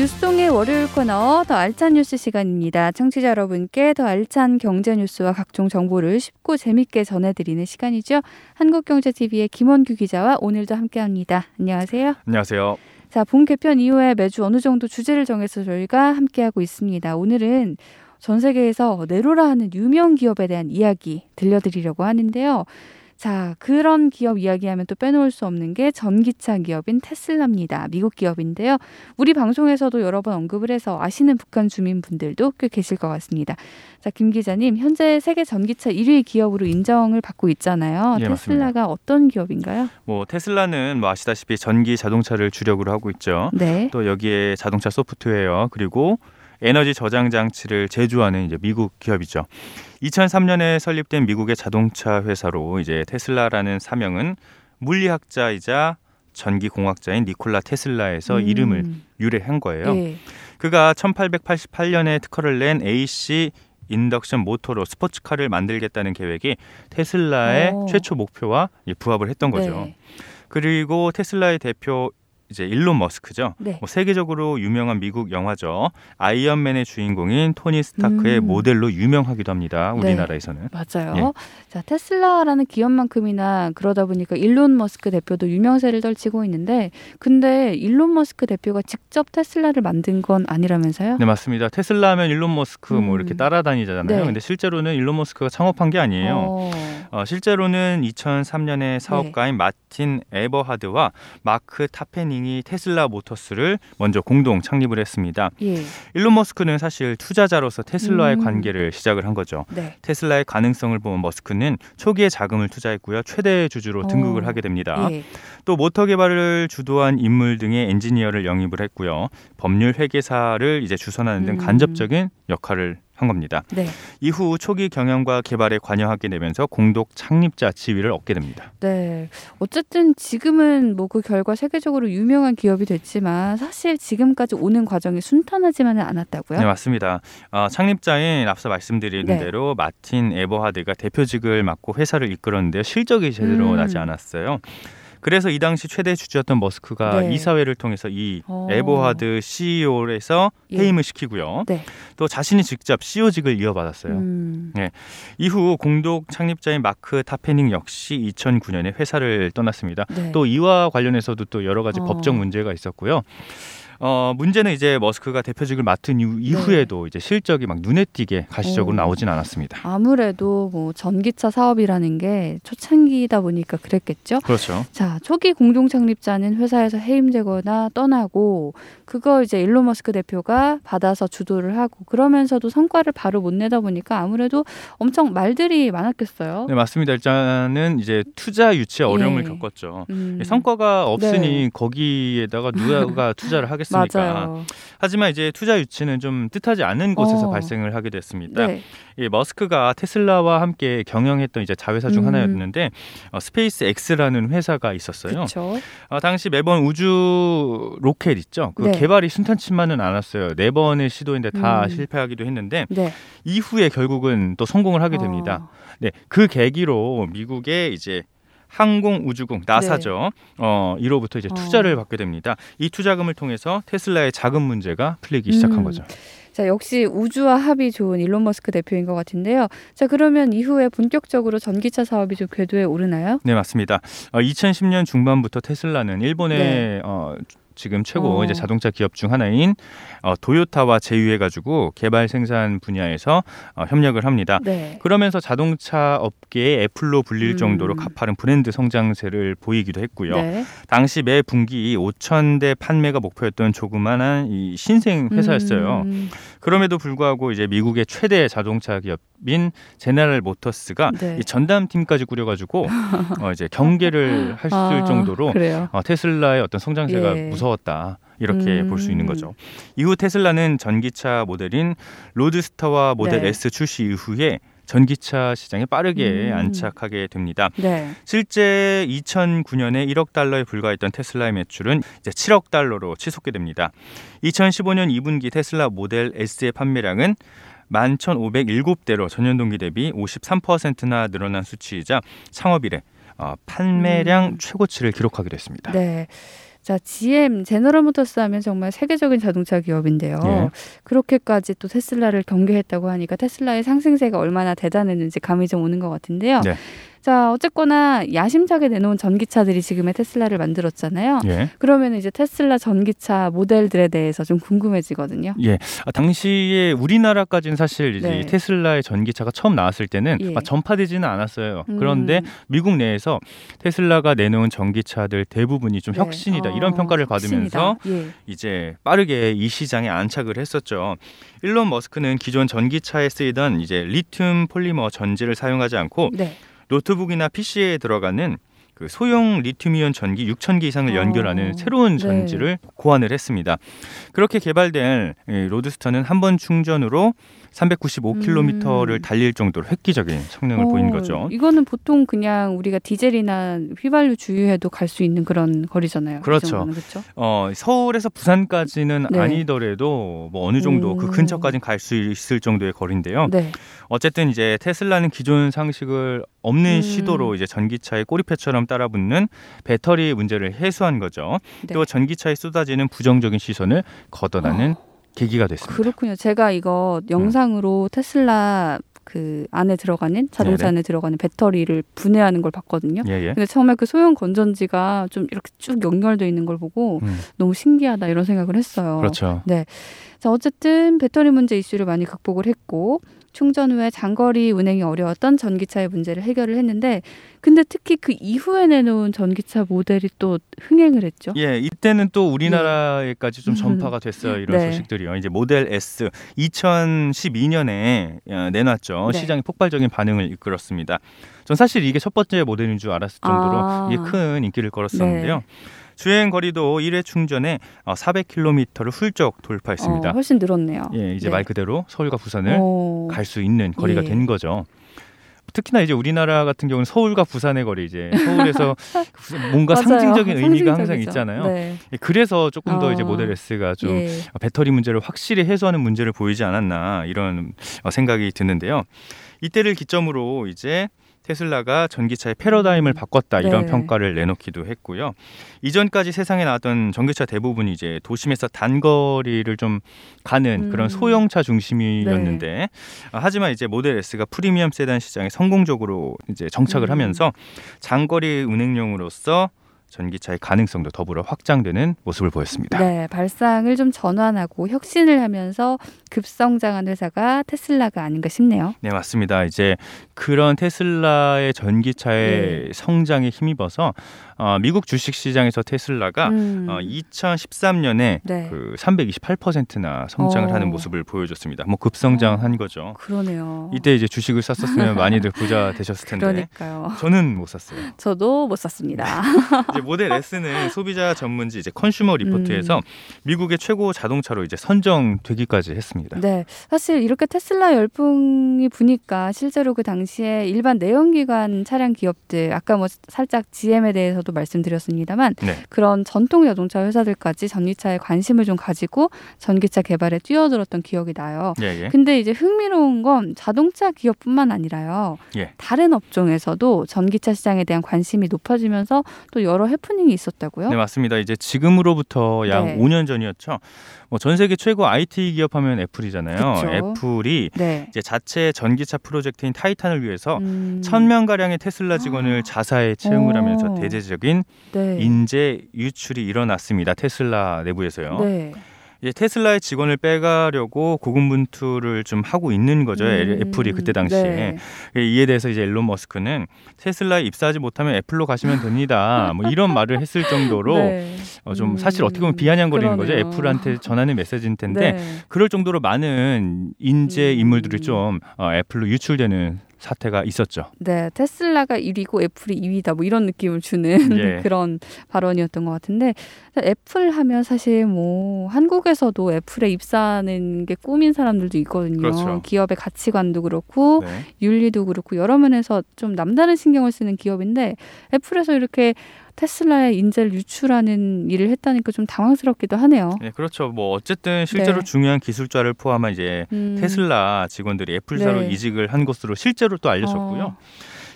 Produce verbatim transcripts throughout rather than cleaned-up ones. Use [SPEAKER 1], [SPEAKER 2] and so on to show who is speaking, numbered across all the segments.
[SPEAKER 1] 뉴스송의 월요일 코너 더 알찬 뉴스 시간입니다. 청취자 여러분께 더 알찬 경제 뉴스와 각종 정보를 쉽고 재밌게 전해드리는 시간이죠. 한국경제티비의 김원규 기자와 오늘도 함께합니다. 안녕하세요.
[SPEAKER 2] 안녕하세요.
[SPEAKER 1] 자, 본 개편 이후에 매주 어느 정도 주제를 정해서 저희가 함께하고 있습니다. 오늘은 전 세계에서 내로라 하는 유명 기업에 대한 이야기 들려드리려고 하는데요. 자, 그런 기업 이야기하면 또 빼놓을 수 없는 게 전기차 기업인 테슬라입니다. 미국 기업인데요. 우리 방송에서도 여러 번 언급을 해서 아시는 북한 주민분들도 꽤 계실 것 같습니다. 자, 김 기자님, 현재 세계 전기차 일 위 기업으로 인정을 받고 있잖아요.
[SPEAKER 2] 예,
[SPEAKER 1] 테슬라가
[SPEAKER 2] 맞습니다.
[SPEAKER 1] 어떤 기업인가요?
[SPEAKER 2] 뭐 테슬라는 뭐 아시다시피 전기 자동차를 주력으로 하고 있죠.
[SPEAKER 1] 네.
[SPEAKER 2] 또 여기에 자동차 소프트웨어 그리고 에너지 저장 장치를 제조하는 이제 미국 기업이죠. 이천삼 년에 설립된 미국의 자동차 회사로 이제 테슬라라는 사명은 물리학자이자 전기공학자인 니콜라 테슬라에서
[SPEAKER 1] 음.
[SPEAKER 2] 이름을 유래한 거예요.
[SPEAKER 1] 네.
[SPEAKER 2] 그가 천팔백팔십팔 년에 특허를 낸 에이씨 인덕션 모터로 스포츠카를 만들겠다는 계획이 테슬라의
[SPEAKER 1] 오.
[SPEAKER 2] 최초 목표와 부합을 했던 거죠.
[SPEAKER 1] 네.
[SPEAKER 2] 그리고 테슬라의 대표 이제 일론 머스크죠.
[SPEAKER 1] 네.
[SPEAKER 2] 뭐 세계적으로 유명한 미국 영화죠. 아이언맨의 주인공인 토니 스타크의
[SPEAKER 1] 음.
[SPEAKER 2] 모델로 유명하기도 합니다. 우리나라에서는.
[SPEAKER 1] 맞아요.
[SPEAKER 2] 예.
[SPEAKER 1] 자, 테슬라라는 기업만큼이나 그러다 보니까 일론 머스크 대표도 유명세를 떨치고 있는데, 근데 일론 머스크 대표가 직접 테슬라를 만든 건 아니라면서요?
[SPEAKER 2] 네, 맞습니다. 테슬라 하면 일론 머스크 뭐
[SPEAKER 1] 음.
[SPEAKER 2] 이렇게 따라다니잖아요.
[SPEAKER 1] 네.
[SPEAKER 2] 근데 실제로는 일론 머스크가 창업한 게 아니에요.
[SPEAKER 1] 어.
[SPEAKER 2] 어, 실제로는 이천삼 년에 사업가인
[SPEAKER 1] 네.
[SPEAKER 2] 마틴 에버하드와 마크 타페닝이 테슬라 모터스를 먼저 공동 창립을 했습니다.
[SPEAKER 1] 예.
[SPEAKER 2] 일론 머스크는 사실 투자자로서 테슬라의
[SPEAKER 1] 음.
[SPEAKER 2] 관계를 시작을 한 거죠.
[SPEAKER 1] 네.
[SPEAKER 2] 테슬라의 가능성을 본 머스크는 초기에 자금을 투자했고요. 최대 주주로 등극을
[SPEAKER 1] 어.
[SPEAKER 2] 하게 됩니다.
[SPEAKER 1] 예.
[SPEAKER 2] 또 모터 개발을 주도한 인물 등의 엔지니어를 영입을 했고요. 법률 회계사를 이제 주선하는 등
[SPEAKER 1] 음.
[SPEAKER 2] 간접적인 역할을 한 겁니다.
[SPEAKER 1] 네.
[SPEAKER 2] 이후 초기 경영과 개발에 관여하게 되면서 공동 창립자 지위를 얻게 됩니다.
[SPEAKER 1] 네. 어쨌든 지금은 뭐 그 결과 세계적으로 유명한 기업이 됐지만 사실 지금까지 오는 과정이 순탄하지만은 않았다고요?
[SPEAKER 2] 네, 맞습니다. 어, 창립자인 앞서 말씀드린
[SPEAKER 1] 네.
[SPEAKER 2] 대로 마틴 에버하드가 대표직을 맡고 회사를 이끌었는데요. 실적이 제대로
[SPEAKER 1] 음.
[SPEAKER 2] 나지 않았어요. 그래서 이 당시 최대 주주였던 머스크가
[SPEAKER 1] 네.
[SPEAKER 2] 이사회를 통해서 이
[SPEAKER 1] 어.
[SPEAKER 2] 에버하드 씨이오에서
[SPEAKER 1] 예.
[SPEAKER 2] 해임을 시키고요.
[SPEAKER 1] 네.
[SPEAKER 2] 또 자신이 직접 씨이오직을 이어받았어요.
[SPEAKER 1] 음.
[SPEAKER 2] 이후 공동 창립자인 마크 타페닝 역시 이천구 년에 회사를 떠났습니다.
[SPEAKER 1] 네.
[SPEAKER 2] 또 이와 관련해서도 또 여러 가지
[SPEAKER 1] 어.
[SPEAKER 2] 법적 문제가 있었고요. 어, 문제는 이제 머스크가 대표직을 맡은 이후, 이후에도 이제 실적이 막 눈에 띄게 가시적으로
[SPEAKER 1] 어.
[SPEAKER 2] 나오진 않았습니다.
[SPEAKER 1] 아무래도 뭐 전기차 사업이라는 게 초창기이다 보니까 그랬겠죠.
[SPEAKER 2] 그렇죠.
[SPEAKER 1] 자, 초기 공동 창립자는 회사에서 해임되거나 떠나고 그거 이제 일론 머스크 대표가 받아서 주도를 하고 그러면서도 성과를 바로 못 내다 보니까 아무래도 엄청 말들이 많았겠어요.
[SPEAKER 2] 네, 맞습니다. 일단은 이제 투자 유치에 어려움을
[SPEAKER 1] 예.
[SPEAKER 2] 겪었죠.
[SPEAKER 1] 음.
[SPEAKER 2] 성과가 없으니
[SPEAKER 1] 네.
[SPEAKER 2] 거기에다가 누가 투자를 하겠습니까?
[SPEAKER 1] 맞아요.
[SPEAKER 2] 하지만 이제 투자 유치는 좀 뜻하지 않은 곳에서
[SPEAKER 1] 어.
[SPEAKER 2] 발생을 하게 됐습니다.
[SPEAKER 1] 네.
[SPEAKER 2] 이 머스크가 테슬라와 함께 경영했던 이제 자회사 중
[SPEAKER 1] 음.
[SPEAKER 2] 하나였는데 어, 스페이스 X라는 회사가 있었어요.
[SPEAKER 1] 그렇죠.
[SPEAKER 2] 어, 당시 매번 우주 로켓 있죠. 그
[SPEAKER 1] 네.
[SPEAKER 2] 개발이 순탄치만은 않았어요. 네 번의 시도인데 다
[SPEAKER 1] 음.
[SPEAKER 2] 실패하기도 했는데
[SPEAKER 1] 네.
[SPEAKER 2] 이후에 결국은 또 성공을 하게 됩니다.
[SPEAKER 1] 어.
[SPEAKER 2] 네, 그 계기로 미국의 이제 항공우주국 나사죠. 어, 이로부터 이제
[SPEAKER 1] 어.
[SPEAKER 2] 투자를 받게 됩니다. 이 투자금을 통해서 테슬라의 자금 문제가 풀리기 시작한
[SPEAKER 1] 음.
[SPEAKER 2] 거죠.
[SPEAKER 1] 자, 역시 우주와 합이 좋은 일론 머스크 대표인 것 같은데요. 자, 그러면 이후에 본격적으로 전기차 사업이 좀 궤도에 오르나요?
[SPEAKER 2] 네, 맞습니다. 어, 이천십 년 중반부터 테슬라는 일본의
[SPEAKER 1] 네.
[SPEAKER 2] 어, 지금 최고
[SPEAKER 1] 어.
[SPEAKER 2] 이제 자동차 기업 중 하나인 어, 도요타와 제휴해가지고 개발 생산 분야에서 어, 협력을 합니다.
[SPEAKER 1] 네.
[SPEAKER 2] 그러면서 자동차 업계의 애플로 불릴
[SPEAKER 1] 음.
[SPEAKER 2] 정도로 가파른 브랜드 성장세를 보이기도 했고요.
[SPEAKER 1] 네.
[SPEAKER 2] 당시 매 분기 오천 대 판매가 목표였던 조그만한 이 신생 회사였어요.
[SPEAKER 1] 음.
[SPEAKER 2] 그럼에도 불구하고 이제 미국의 최대 자동차 기업인 제너럴 모터스가
[SPEAKER 1] 네.
[SPEAKER 2] 이 전담팀까지 꾸려가지고 어, 이제 경계를 할 수 있을
[SPEAKER 1] 아,
[SPEAKER 2] 정도로
[SPEAKER 1] 그래요.
[SPEAKER 2] 어, 테슬라의 어떤 성장세가
[SPEAKER 1] 예.
[SPEAKER 2] 무서웠다. 이렇게
[SPEAKER 1] 음.
[SPEAKER 2] 볼 수 있는 거죠. 이후 테슬라는 전기차 모델인 로드스터와 모델
[SPEAKER 1] 네.
[SPEAKER 2] S 출시 이후에 전기차 시장에 빠르게
[SPEAKER 1] 음.
[SPEAKER 2] 안착하게 됩니다.
[SPEAKER 1] 네.
[SPEAKER 2] 실제 이천구 년에 일억 달러에 불과했던 테슬라의 매출은 이제 칠억 달러로 치솟게 됩니다. 이천십오 년 이 분기 테슬라 모델 S의 판매량은 만 천오백칠 대로 전년 동기 대비 오십삼 퍼센트나 늘어난 수치이자 창업 이래 어, 판매량
[SPEAKER 1] 음.
[SPEAKER 2] 최고치를 기록하기도 했습니다.
[SPEAKER 1] 네. 자, 지엠, 제너럴 모터스 하면 정말 세계적인 자동차 기업인데요.
[SPEAKER 2] 예.
[SPEAKER 1] 그렇게까지 또 테슬라를 경계했다고 하니까 테슬라의 상승세가 얼마나 대단했는지 감이 좀 오는 것 같은데요.
[SPEAKER 2] 네.
[SPEAKER 1] 자, 어쨌거나 야심차게 내놓은 전기차들이 지금의 테슬라를 만들었잖아요.
[SPEAKER 2] 예.
[SPEAKER 1] 그러면 이제 테슬라 전기차 모델들에 대해서 좀 궁금해지거든요.
[SPEAKER 2] 예. 아, 당시에 우리나라까지는 사실 이제
[SPEAKER 1] 네.
[SPEAKER 2] 이 테슬라의 전기차가 처음 나왔을 때는
[SPEAKER 1] 예.
[SPEAKER 2] 막 전파되지는 않았어요.
[SPEAKER 1] 음.
[SPEAKER 2] 그런데 미국 내에서 테슬라가 내놓은 전기차들 대부분이 좀
[SPEAKER 1] 네.
[SPEAKER 2] 혁신이다
[SPEAKER 1] 어,
[SPEAKER 2] 이런 평가를 받으면서
[SPEAKER 1] 혁신이다. 예.
[SPEAKER 2] 이제 빠르게 이 시장에 안착을 했었죠. 일론 머스크는 기존 전기차에 쓰이던 이제 리튬 폴리머 전지를 사용하지 않고
[SPEAKER 1] 네.
[SPEAKER 2] 노트북이나 피시에 들어가는 그 소형 리튬이온 전기 육천 개 이상을 연결하는
[SPEAKER 1] 어,
[SPEAKER 2] 새로운
[SPEAKER 1] 네.
[SPEAKER 2] 전지를 고안을 했습니다. 그렇게 개발된 이 로드스터는 한 번 충전으로 삼백구십오 킬로미터를
[SPEAKER 1] 음.
[SPEAKER 2] 달릴 정도로 획기적인 성능을
[SPEAKER 1] 어,
[SPEAKER 2] 보인 거죠.
[SPEAKER 1] 이거는 보통 그냥 우리가 디젤이나 휘발유 주유해도 갈 수 있는 그런 거리잖아요.
[SPEAKER 2] 그렇죠.
[SPEAKER 1] 이 정도는, 그렇죠?
[SPEAKER 2] 어, 서울에서 부산까지는
[SPEAKER 1] 네.
[SPEAKER 2] 아니더라도 뭐 어느 정도
[SPEAKER 1] 음.
[SPEAKER 2] 그 근처까지는 갈 수 있을 정도의 거리인데요.
[SPEAKER 1] 네.
[SPEAKER 2] 어쨌든 이제 테슬라는 기존 상식을 없는
[SPEAKER 1] 음.
[SPEAKER 2] 시도로 이제 전기차의 꼬리표처럼 따라붙는 배터리 문제를 해소한 거죠.
[SPEAKER 1] 네.
[SPEAKER 2] 또 전기차에 쏟아지는 부정적인 시선을 걷어나는 계기가 됐습니다.
[SPEAKER 1] 그렇군요. 제가 이거 영상으로 테슬라 그 안에 들어가는 자동차
[SPEAKER 2] 네네.
[SPEAKER 1] 안에 들어가는 배터리를 분해하는 걸 봤거든요.
[SPEAKER 2] 예, 예.
[SPEAKER 1] 근데 처음에 그 소형 건전지가 좀 이렇게 쭉 연결돼 있는 걸 보고
[SPEAKER 2] 음,
[SPEAKER 1] 너무 신기하다 이런 생각을 했어요.
[SPEAKER 2] 그렇죠.
[SPEAKER 1] 자, 어쨌든 배터리 문제 이슈를 많이 극복을 했고 충전 후에 장거리 운행이 어려웠던 전기차의 문제를 해결을 했는데 근데 특히 그 이후에 내놓은 전기차 모델이 또 흥행을 했죠.
[SPEAKER 2] 예, 이때는 또 우리나라에까지 좀
[SPEAKER 1] 음.
[SPEAKER 2] 전파가 됐어요. 이런
[SPEAKER 1] 네.
[SPEAKER 2] 소식들이요. 이제 모델 S 이천십이 년에 내놨죠.
[SPEAKER 1] 네.
[SPEAKER 2] 시장에 폭발적인 반응을 이끌었습니다. 전 사실 이게 첫 번째 모델인 줄 알았을 정도로
[SPEAKER 1] 아.
[SPEAKER 2] 이게 큰 인기를 끌었었는데요.
[SPEAKER 1] 네.
[SPEAKER 2] 주행 거리도 일 회 충전에 사백 킬로미터를 훌쩍 돌파했습니다.
[SPEAKER 1] 어, 훨씬 늘었네요.
[SPEAKER 2] 예, 이제
[SPEAKER 1] 네.
[SPEAKER 2] 말 그대로 서울과 부산을
[SPEAKER 1] 어.
[SPEAKER 2] 갈 수 있는 거리가
[SPEAKER 1] 예.
[SPEAKER 2] 된 거죠. 특히나 이제 우리나라 같은 경우는 서울과 부산의 거리 이제 서울에서 뭔가
[SPEAKER 1] 맞아요.
[SPEAKER 2] 상징적인 의미가 항상
[SPEAKER 1] 상징적이죠.
[SPEAKER 2] 있잖아요.
[SPEAKER 1] 네.
[SPEAKER 2] 그래서 조금 더
[SPEAKER 1] 어.
[SPEAKER 2] 이제 모델 S가 좀
[SPEAKER 1] 예.
[SPEAKER 2] 배터리 문제를 확실히 해소하는 문제를 보이지 않았나 이런 생각이 드는데요. 이때를 기점으로 이제 테슬라가 전기차의 패러다임을 바꿨다 이런
[SPEAKER 1] 네.
[SPEAKER 2] 평가를 내놓기도 했고요. 이전까지 세상에 나왔던 전기차 대부분이 이제 도심에서 단거리를 좀 가는
[SPEAKER 1] 음.
[SPEAKER 2] 그런 소형차 중심이었는데
[SPEAKER 1] 네.
[SPEAKER 2] 아, 하지만 이제 모델 S가 프리미엄 세단 시장에 성공적으로 이제 정착을
[SPEAKER 1] 음.
[SPEAKER 2] 하면서 장거리 운행용으로서 전기차의 가능성도 더불어 확장되는 모습을 보였습니다.
[SPEAKER 1] 네, 발상을 좀 전환하고 혁신을 하면서 급성장한 회사가 테슬라가 아닌가 싶네요.
[SPEAKER 2] 네, 맞습니다. 이제 그런 테슬라의 전기차의
[SPEAKER 1] 네.
[SPEAKER 2] 성장에 힘입어서 어, 미국 주식시장에서 테슬라가
[SPEAKER 1] 음.
[SPEAKER 2] 어, 이천십삼 년에
[SPEAKER 1] 네.
[SPEAKER 2] 그 삼백이십팔 퍼센트나 성장을
[SPEAKER 1] 어.
[SPEAKER 2] 하는 모습을 보여줬습니다. 뭐 급성장한 거죠.
[SPEAKER 1] 그러네요.
[SPEAKER 2] 이때 이제 주식을 샀었으면 많이들 부자 되셨을 텐데
[SPEAKER 1] 그러니까요.
[SPEAKER 2] 저는 못 샀어요.
[SPEAKER 1] 저도 못 샀습니다.
[SPEAKER 2] 이제 모델 S는 소비자 전문지 이제 컨슈머 리포트에서
[SPEAKER 1] 음.
[SPEAKER 2] 미국의 최고 자동차로 이제 선정되기까지 했습니다.
[SPEAKER 1] 네, 사실 이렇게 테슬라 열풍이 부니까 실제로 그 당시에 일반 내연기관 차량 기업들 아까 뭐 살짝 지엠에 대해서도 말씀드렸습니다만
[SPEAKER 2] 네.
[SPEAKER 1] 그런 전통 자동차 회사들까지 전기차에 관심을 좀 가지고 전기차 개발에 뛰어들었던 기억이 나요.
[SPEAKER 2] 예, 예.
[SPEAKER 1] 근데 이제 흥미로운 건 자동차 기업뿐만 아니라요.
[SPEAKER 2] 예.
[SPEAKER 1] 다른 업종에서도 전기차 시장에 대한 관심이 높아지면서 또 여러 해프닝이 있었다고요?
[SPEAKER 2] 네, 맞습니다. 이제 지금으로부터 약
[SPEAKER 1] 네.
[SPEAKER 2] 오 년 전이었죠. 뭐 전 세계 최고 아이티 기업 하면 애플이잖아요.
[SPEAKER 1] 그쵸.
[SPEAKER 2] 애플이
[SPEAKER 1] 네.
[SPEAKER 2] 이제 자체 전기차 프로젝트인 타이탄을 위해서
[SPEAKER 1] 음,
[SPEAKER 2] 천 명 가량의 테슬라 직원을 자사에 채용을
[SPEAKER 1] 어.
[SPEAKER 2] 하면서 대대적인
[SPEAKER 1] 네.
[SPEAKER 2] 인재 유출이 일어났습니다. 테슬라 내부에서요.
[SPEAKER 1] 네.
[SPEAKER 2] 이제 테슬라의 직원을 빼가려고 고군분투를 좀 하고 있는 거죠.
[SPEAKER 1] 음,
[SPEAKER 2] 애플이 그때 당시에.
[SPEAKER 1] 네.
[SPEAKER 2] 이에 대해서 이제 일론 머스크는 테슬라에 입사하지 못하면 애플로 가시면 됩니다. 뭐 이런 말을 했을 정도로
[SPEAKER 1] 네.
[SPEAKER 2] 어, 좀
[SPEAKER 1] 음,
[SPEAKER 2] 사실 어떻게 보면 비아냥거리는 거죠.
[SPEAKER 1] 그러네요.
[SPEAKER 2] 애플한테 전하는 메시지인 텐데
[SPEAKER 1] 네.
[SPEAKER 2] 그럴 정도로 많은 인재
[SPEAKER 1] 음.
[SPEAKER 2] 인물들이 좀 어, 애플로 유출되는 사태가 있었죠.
[SPEAKER 1] 네, 테슬라가 일 위고 애플이 이 위다 뭐 이런 느낌을 주는
[SPEAKER 2] 예.
[SPEAKER 1] 그런 발언이었던 것 같은데 애플 하면 사실 뭐 한국에서도 애플에 입사하는 게 꿈인 사람들도 있거든요.
[SPEAKER 2] 그렇죠.
[SPEAKER 1] 기업의 가치관도 그렇고
[SPEAKER 2] 네.
[SPEAKER 1] 윤리도 그렇고 여러 면에서 좀 남다른 신경을 쓰는 기업인데 애플에서 이렇게 테슬라의 인재를 유출하는 일을 했다니까 좀 당황스럽기도 하네요.
[SPEAKER 2] 네, 그렇죠. 뭐 어쨌든 실제로
[SPEAKER 1] 네.
[SPEAKER 2] 중요한 기술자를 포함한 이제
[SPEAKER 1] 음.
[SPEAKER 2] 테슬라 직원들이 애플사로
[SPEAKER 1] 네.
[SPEAKER 2] 이직을 한 것으로 실제로 또 알려졌고요.
[SPEAKER 1] 어.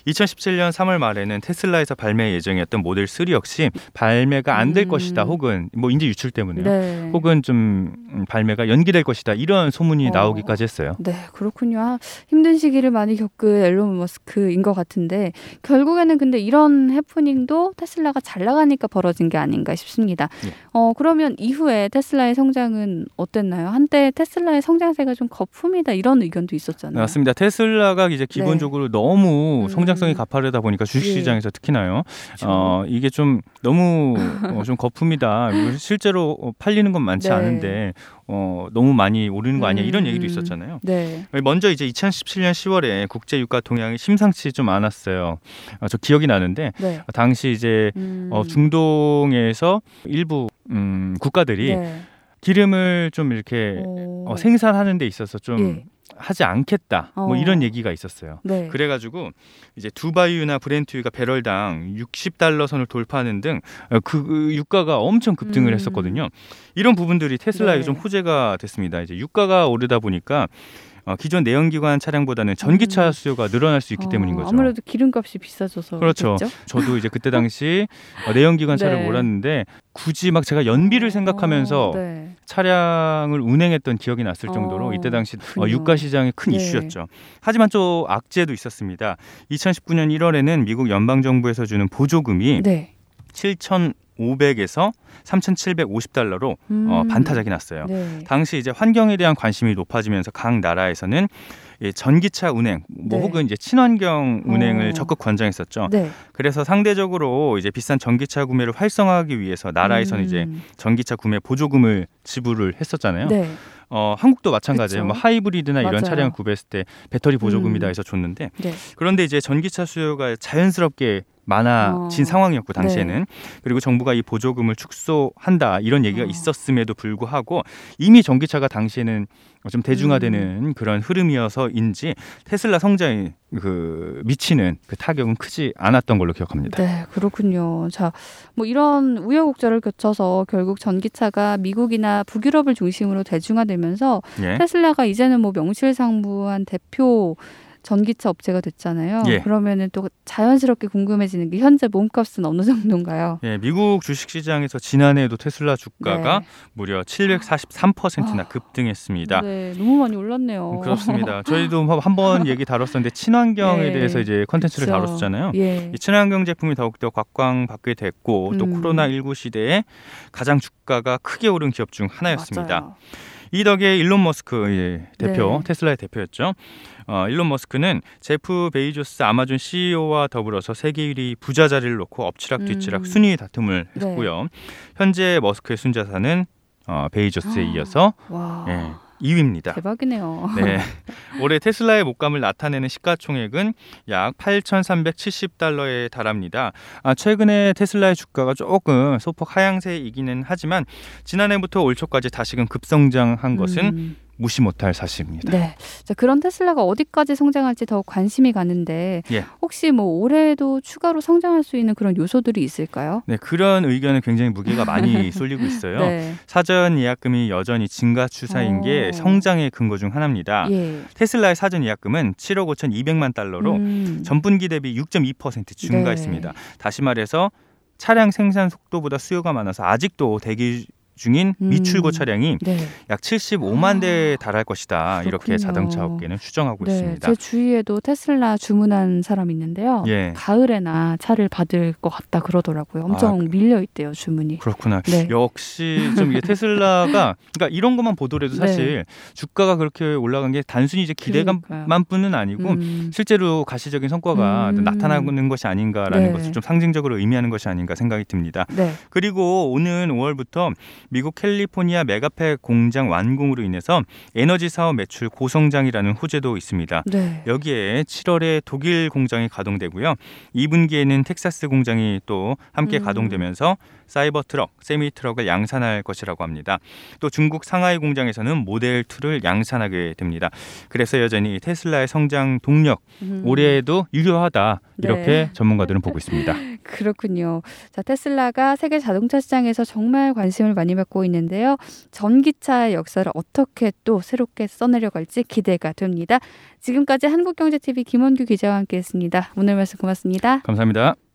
[SPEAKER 2] 이천십칠 년 삼월 말에는 테슬라에서 발매 예정이었던 모델 쓰리 역시 발매가 안 될
[SPEAKER 1] 음.
[SPEAKER 2] 것이다. 혹은 뭐 인지 유출 때문에요.
[SPEAKER 1] 네.
[SPEAKER 2] 혹은 좀 발매가 연기될 것이다. 이런 소문이
[SPEAKER 1] 어.
[SPEAKER 2] 나오기까지 했어요.
[SPEAKER 1] 네, 그렇군요. 아, 힘든 시기를 많이 겪은 앨런 머스크인 것 같은데 결국에는 근데 이런 해프닝도 테슬라가 잘 나가니까 벌어진 게 아닌가 싶습니다.
[SPEAKER 2] 예.
[SPEAKER 1] 어, 그러면 이후에 테슬라의 성장은 어땠나요? 한때 테슬라의 성장세가 좀 거품이다 이런 의견도 있었잖아요.
[SPEAKER 2] 맞습니다. 테슬라가 이제 기본적으로 네. 너무
[SPEAKER 1] 음.
[SPEAKER 2] 성장성이 가파르다 보니까 주식시장에서 예. 특히나요.
[SPEAKER 1] 그렇죠.
[SPEAKER 2] 어, 이게 좀 너무 어, 좀 거품이다. 실제로 팔리는 건 많지 네. 않은데 어, 너무 많이 오르는 거 아니야 이런
[SPEAKER 1] 음.
[SPEAKER 2] 얘기도 있었잖아요.
[SPEAKER 1] 네.
[SPEAKER 2] 먼저 이제 이천십칠 년 시월에 국제 유가 동향이 심상치 좀 않았어요. 어, 저 기억이 나는데
[SPEAKER 1] 네.
[SPEAKER 2] 당시 이제
[SPEAKER 1] 음.
[SPEAKER 2] 어, 중동에서 일부 음, 국가들이 네. 기름을 좀 이렇게 어, 생산하는 데 있어서 좀 예. 하지 않겠다. 뭐
[SPEAKER 1] 어.
[SPEAKER 2] 이런 얘기가 있었어요.
[SPEAKER 1] 네.
[SPEAKER 2] 그래가지고 이제 두바이유나 브렌트유가 배럴당 육십 달러 선을 돌파하는 등 그 유가가 엄청 급등을
[SPEAKER 1] 음.
[SPEAKER 2] 했었거든요. 이런 부분들이 테슬라에게
[SPEAKER 1] 네.
[SPEAKER 2] 좀 호재가 됐습니다. 이제 유가가 오르다 보니까 어, 기존 내연기관 차량보다는 전기차 수요가 늘어날 수 있기
[SPEAKER 1] 어,
[SPEAKER 2] 때문인 거죠.
[SPEAKER 1] 아무래도 기름값이 비싸져서
[SPEAKER 2] 그렇죠.
[SPEAKER 1] 그렇죠?
[SPEAKER 2] 저도 이제 그때 당시 어, 내연기관 차를
[SPEAKER 1] 네.
[SPEAKER 2] 몰았는데 굳이 막 제가 연비를 생각하면서
[SPEAKER 1] 어, 네.
[SPEAKER 2] 차량을 운행했던 기억이 났을 정도로
[SPEAKER 1] 어,
[SPEAKER 2] 이때 당시 어, 유가 시장의 큰
[SPEAKER 1] 네.
[SPEAKER 2] 이슈였죠. 하지만 또 악재도 있었습니다. 이천십구 년 일월에는 미국 연방정부에서 주는 보조금이
[SPEAKER 1] 네.
[SPEAKER 2] 칠천오백에서 삼천칠백오십 달러로
[SPEAKER 1] 음.
[SPEAKER 2] 어, 반타작이 났어요.
[SPEAKER 1] 네.
[SPEAKER 2] 당시 이제 환경에 대한 관심이 높아지면서 각 나라에서는 이 전기차 운행, 뭐
[SPEAKER 1] 네.
[SPEAKER 2] 혹은 이제 친환경 운행을
[SPEAKER 1] 어.
[SPEAKER 2] 적극 권장했었죠.
[SPEAKER 1] 네.
[SPEAKER 2] 그래서 상대적으로 이제 비싼 전기차 구매를 활성화하기 위해서 나라에서는
[SPEAKER 1] 음.
[SPEAKER 2] 이제 전기차 구매 보조금을 지불을 했었잖아요.
[SPEAKER 1] 네.
[SPEAKER 2] 어, 한국도 마찬가지예요.
[SPEAKER 1] 그쵸.
[SPEAKER 2] 뭐 하이브리드나
[SPEAKER 1] 맞아요.
[SPEAKER 2] 이런 차량을 구매했을 때 배터리 보조금이다
[SPEAKER 1] 음.
[SPEAKER 2] 해서 줬는데
[SPEAKER 1] 네.
[SPEAKER 2] 그런데 이제 전기차 수요가 자연스럽게 많아진
[SPEAKER 1] 어.
[SPEAKER 2] 상황이었고 당시에는
[SPEAKER 1] 네.
[SPEAKER 2] 그리고 정부가 이 보조금을 축소한다 이런 얘기가
[SPEAKER 1] 어.
[SPEAKER 2] 있었음에도 불구하고 이미 전기차가 당시에는 좀 대중화되는
[SPEAKER 1] 음.
[SPEAKER 2] 그런 흐름이어서인지 테슬라 성장이 그 미치는 그 타격은 크지 않았던 걸로 기억합니다.
[SPEAKER 1] 네, 그렇군요. 자, 뭐 이런 우여곡절을 거쳐서 결국 전기차가 미국이나 북유럽을 중심으로 대중화되면서
[SPEAKER 2] 예.
[SPEAKER 1] 테슬라가 이제는 뭐 명실상부한 대표 전기차 업체가 됐잖아요.
[SPEAKER 2] 예.
[SPEAKER 1] 그러면은 또 자연스럽게 궁금해지는 게 현재 몸값은 어느 정도인가요?
[SPEAKER 2] 예, 미국 주식시장에서 지난해에도 테슬라 주가가
[SPEAKER 1] 네.
[SPEAKER 2] 무려 칠백사십삼 퍼센트나
[SPEAKER 1] 아,
[SPEAKER 2] 급등했습니다.
[SPEAKER 1] 네, 너무 많이 올랐네요.
[SPEAKER 2] 그렇습니다. 저희도 한번 얘기 다뤘었는데 친환경에
[SPEAKER 1] 네,
[SPEAKER 2] 대해서 이제 컨텐츠를
[SPEAKER 1] 그쵸.
[SPEAKER 2] 다뤘었잖아요.
[SPEAKER 1] 예.
[SPEAKER 2] 이 친환경 제품이 더욱더 각광받게 됐고 또
[SPEAKER 1] 음.
[SPEAKER 2] 코로나십구 시대에 가장 주가가 크게 오른 기업 중 하나였습니다.
[SPEAKER 1] 맞아요.
[SPEAKER 2] 이 덕에 일론 머스크 예, 대표,
[SPEAKER 1] 네.
[SPEAKER 2] 테슬라의 대표였죠. 어, 일론 머스크는 제프 베이조스 아마존 씨이오와 더불어서 세계 일 위 부자 자리를 놓고 엎치락뒤치락
[SPEAKER 1] 음.
[SPEAKER 2] 순위 다툼을
[SPEAKER 1] 네.
[SPEAKER 2] 했고요. 현재 머스크의 순자산은 어, 베이조스에 이어서
[SPEAKER 1] 와.
[SPEAKER 2] 예, 이 위입니다.
[SPEAKER 1] 대박이네요.
[SPEAKER 2] 네. 올해 테슬라의 목감을 나타내는 시가총액은 약 팔천삼백칠십 달러에 달합니다. 아, 최근에 테슬라의 주가가 조금 소폭 하향세이기는 하지만 지난해부터 올 초까지 다시금 급성장한 것은
[SPEAKER 1] 음.
[SPEAKER 2] 무시 못할 사실입니다.
[SPEAKER 1] 네. 자, 그런 테슬라가 어디까지 성장할지 더욱 관심이 가는데
[SPEAKER 2] 예.
[SPEAKER 1] 혹시 뭐 올해도 추가로 성장할 수 있는 그런 요소들이 있을까요?
[SPEAKER 2] 네, 그런 의견은 굉장히 무게가 많이 쏠리고 있어요.
[SPEAKER 1] 네.
[SPEAKER 2] 사전 예약금이 여전히 증가 추세인
[SPEAKER 1] 어.
[SPEAKER 2] 게 성장의 근거 중 하나입니다.
[SPEAKER 1] 예.
[SPEAKER 2] 테슬라의 사전 예약금은 칠억 오천이백만 달러로
[SPEAKER 1] 음.
[SPEAKER 2] 전분기 대비 육 점 이 퍼센트 증가했습니다.
[SPEAKER 1] 네.
[SPEAKER 2] 다시 말해서 차량 생산 속도보다 수요가 많아서 아직도 대기 중인 미출고
[SPEAKER 1] 음.
[SPEAKER 2] 차량이
[SPEAKER 1] 네.
[SPEAKER 2] 약 칠십오만 대에 달할 것이다. 이렇게
[SPEAKER 1] 그렇군요.
[SPEAKER 2] 자동차 업계는 추정하고
[SPEAKER 1] 네,
[SPEAKER 2] 있습니다.
[SPEAKER 1] 제 주위에도 테슬라 주문한 사람 있는데요.
[SPEAKER 2] 예.
[SPEAKER 1] 가을에나 차를 받을 것 같다 그러더라고요. 엄청
[SPEAKER 2] 아,
[SPEAKER 1] 밀려 있대요, 주문이.
[SPEAKER 2] 그렇구나.
[SPEAKER 1] 네.
[SPEAKER 2] 역시 좀 이게 테슬라가 그러니까 이런 것만 보더라도 사실
[SPEAKER 1] 네.
[SPEAKER 2] 주가가 그렇게 올라간 게 단순히 이제 기대감만뿐은 아니고
[SPEAKER 1] 음.
[SPEAKER 2] 실제로 가시적인 성과가
[SPEAKER 1] 음.
[SPEAKER 2] 나타나는 것이 아닌가라는
[SPEAKER 1] 네.
[SPEAKER 2] 것을 좀 상징적으로 의미하는 것이 아닌가 생각이 듭니다.
[SPEAKER 1] 네.
[SPEAKER 2] 그리고 오는 오월부터 미국 캘리포니아 메가팩 공장 완공으로 인해서 에너지 사업 매출 고성장이라는 호재도 있습니다.
[SPEAKER 1] 네.
[SPEAKER 2] 여기에 칠월에 독일 공장이 가동되고요. 이 분기에는 텍사스 공장이 또 함께
[SPEAKER 1] 음.
[SPEAKER 2] 가동되면서 사이버 트럭, 세미 트럭을 양산할 것이라고 합니다. 또 중국 상하이 공장에서는 모델 이를 양산하게 됩니다. 그래서 여전히 테슬라의 성장 동력
[SPEAKER 1] 음.
[SPEAKER 2] 올해에도 유효하다. 이렇게
[SPEAKER 1] 네.
[SPEAKER 2] 전문가들은 보고 있습니다.
[SPEAKER 1] 그렇군요. 자, 테슬라가 세계 자동차 시장에서 정말 관심을 많이 받고 있는데요. 전기차의 역사를 어떻게 또 새롭게 써내려갈지 기대가 됩니다. 지금까지 한국경제티비 김원규 기자와 함께했습니다. 오늘 말씀 고맙습니다.
[SPEAKER 2] 감사합니다.